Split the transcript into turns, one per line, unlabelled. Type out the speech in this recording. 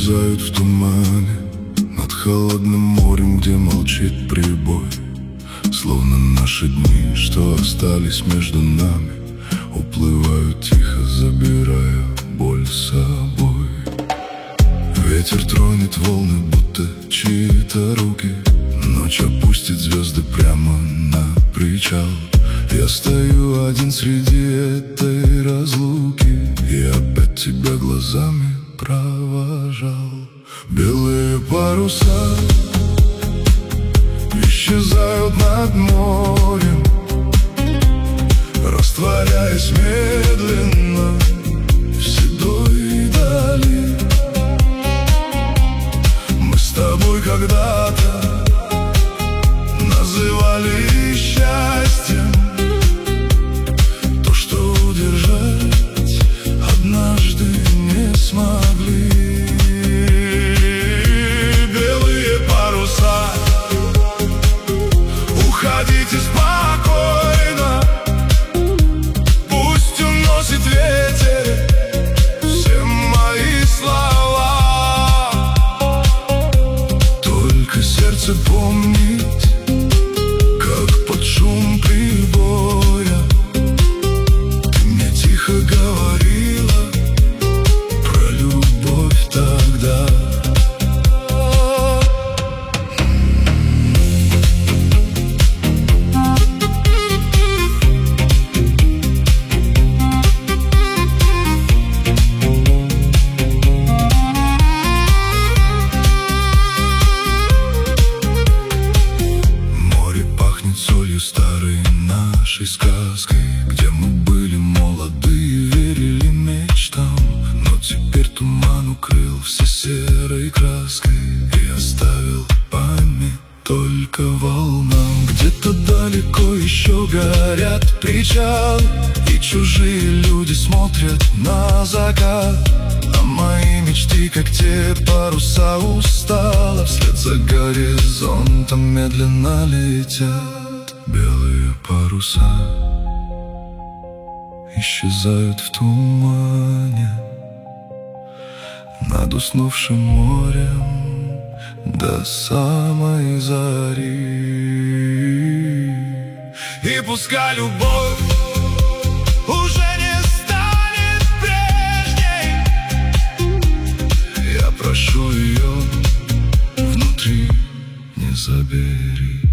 исчезают в тумане над холодным морем, где молчит прибой. Словно наши дни, что остались между нами, уплывают тихо, забирая боль с собой. Ветер тронет волны, будто чьи-то руки. Ночь опустит звезды прямо на причал. Я стою один среди этой разлуки и опять тебя глазами провожал. Белые паруса исчезают над морем, растворяясь медленно в седой дали. Мы с тобой когда-то называли счастьем то, что удержать однажды не смогли. Белые паруса, уходите спокойно, пусть уносит ветер все мои слова. Только сердце помнит, как под шум прибоя ты мне тихо говорила про любовь тогда. Солью старой нашей сказкой, где мы были молоды и верили мечтам. Но теперь туман укрыл все серой краской и оставил память только волнам. Где-то далеко еще горят причал, и чужие люди смотрят на закат. А мои мечты, как те паруса, устало вслед за горизонтом медленно летят. Белые паруса исчезают в тумане над уснувшим морем до самой зари. И пускай любовь уже не станет прежней, я прошу ее внутри, не забери.